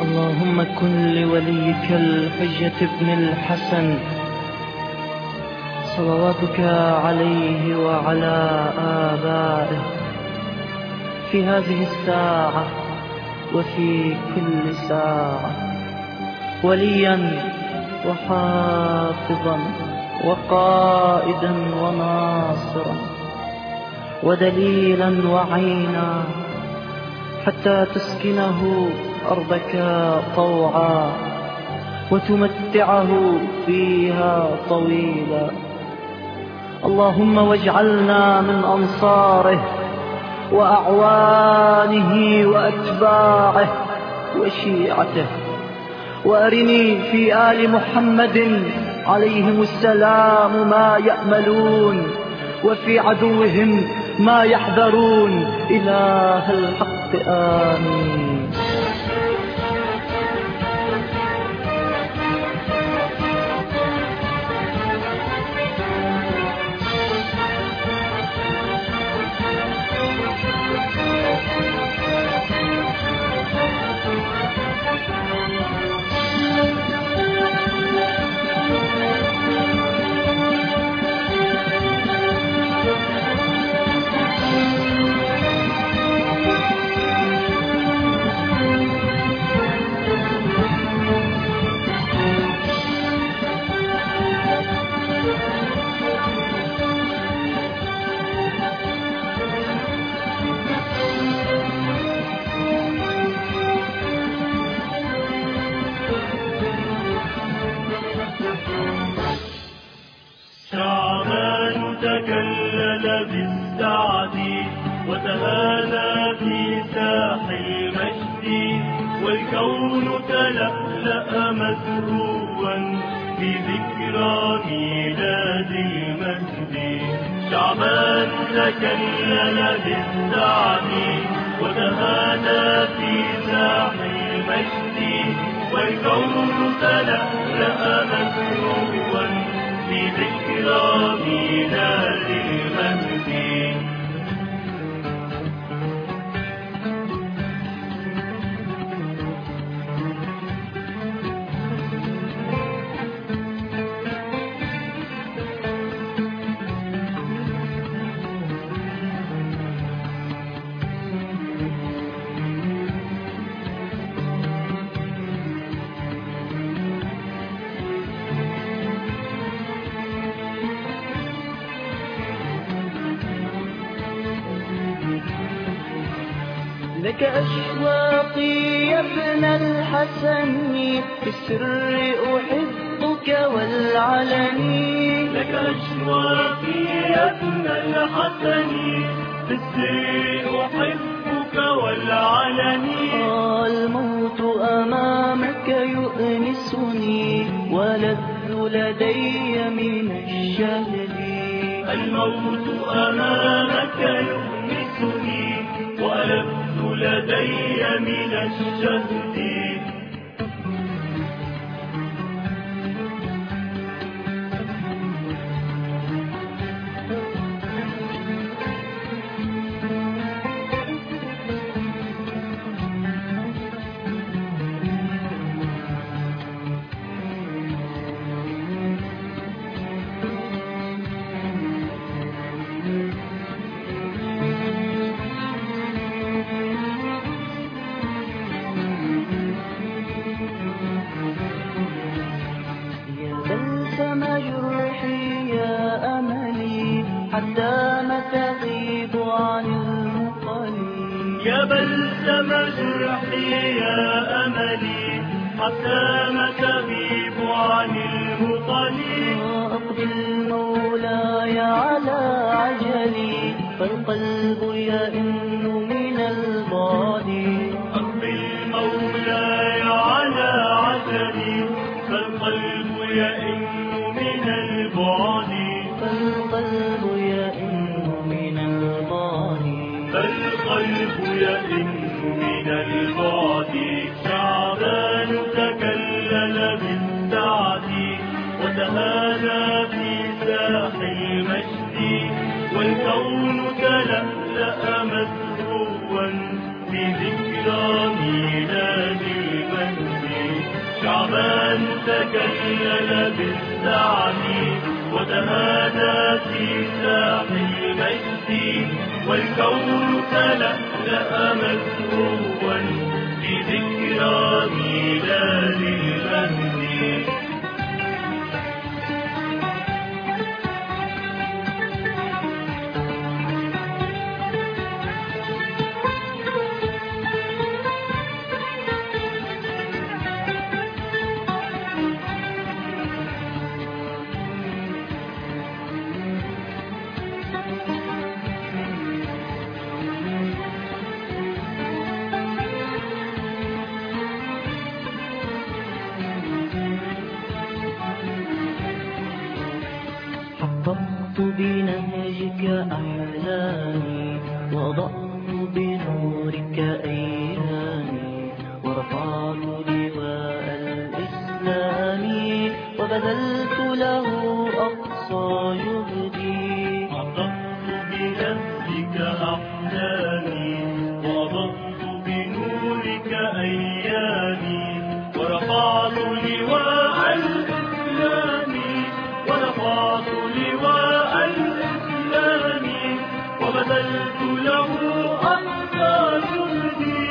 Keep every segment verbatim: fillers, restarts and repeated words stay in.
اللهم كن لوليك الحجة ابن الحسن صلواتك عليه وعلى آبائه في هذه الساعة وفي كل ساعة وليا وحافظا وقائدا وناصرا ودليلا وعينا حتى تسكنه أرضك طوعا وتمتعه فيها طويلا. اللهم واجعلنا من أنصاره وأعوانه وأتباعه وشيعته، وأرني في آل محمد عليهم السلام ما يأملون وفي عدوهم ما يحذرون. إله الحق آمين. شعبان تكلل بالسعد وتهادى في ساح المجد، والكون تلألأ مسروا بذكرى ميلاد المجد. شعبان تكلل بالسعد وتهادى في ساح المجد، والكون تلألأ مسروا بذكرى ميلاد المجد. لك أشواقي يا ابن الحسن، في السر أحبك والعلن. لك أشواقي يا ابن الحسن، في السر أحبك والعلن. الموت أمامك يؤنسني ولذ لدي من الشهد. الموت أمامك يؤنسني ولذ لدي من الشهد. جرحي يا أملي حتى ما تغيب عن المقالي. يا بلسم جرحي يا أملي حتى ما تغيب عن المقالي. أقبل مولاي على عجلي فالقلب يئن من البعد. أقبل مولاي على عجلي فالقلب يئن من البعد. فالقلب يئن من البعد. فالقلب يئن من البعد. شعبان تكلل بالسعد وتهادى في ساح المجد، والكون تلألأ مسروا بذكرى ميلاد المجد. شعبان تكلل بالسعد وتهادى في ساح المجد والكون تلألأ مسروبا في ذكرى ميلاد المهدي. حققت بنهجك أحلامي وأضأت بنورك أيامي ورفعت لواء الإسلام وبذلت له أقصى جهدي. حققت بنهجك أحلامي وأضأت بنورك أيامي ورفعت لواء الإسلام ورفعت لواء الإسلام وبذلت له أقصى جهدي.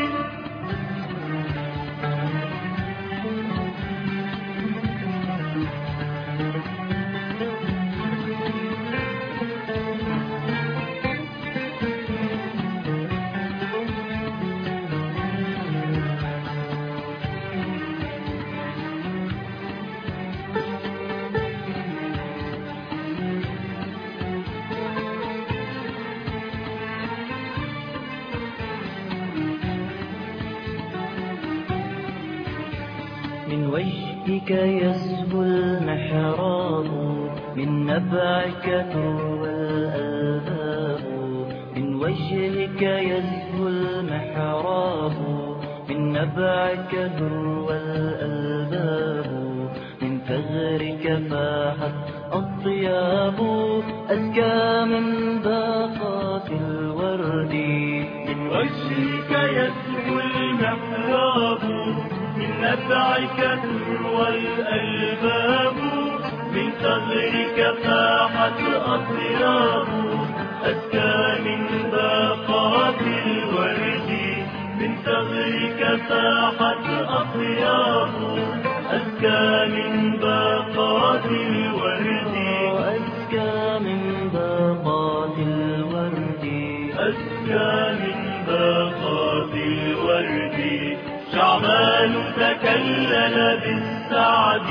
من وجهك يزهو المحراب من نبعك تروى الألباب. من وجهك يزهو المحراب من نبعك تروى الألباب. من ثغرك فاحت الطياب أزكى من باقات الورد. من وجهك يزهو المحراب من نبعك تروى الألباب. من ثغرك فاحت أطياب أزكى من باقات الورد. من ثغرك فاحت أطياب أزكى من باقات الورد. وأزكى من باقات الورد. أزكى من باقات الورد. شعبان تكلل بالسعد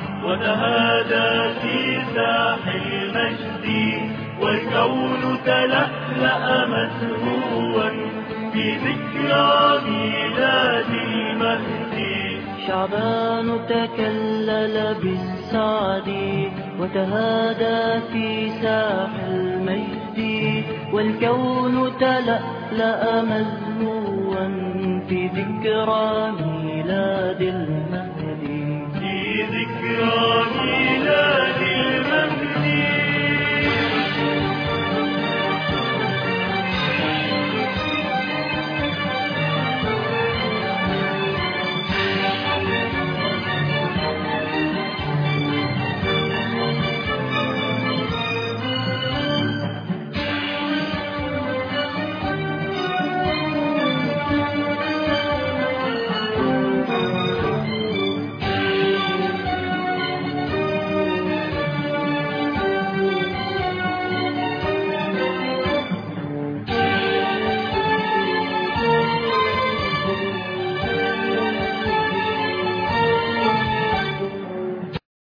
وتهادى في ساح المجد والكون تلألأ مسهوا في ذكرى ميلاد المهدي. شعبان تكلل بالسعد وتهادى في ساح المجد والكون تلألأ مزهوا في ذكرى ميلاد المهدي.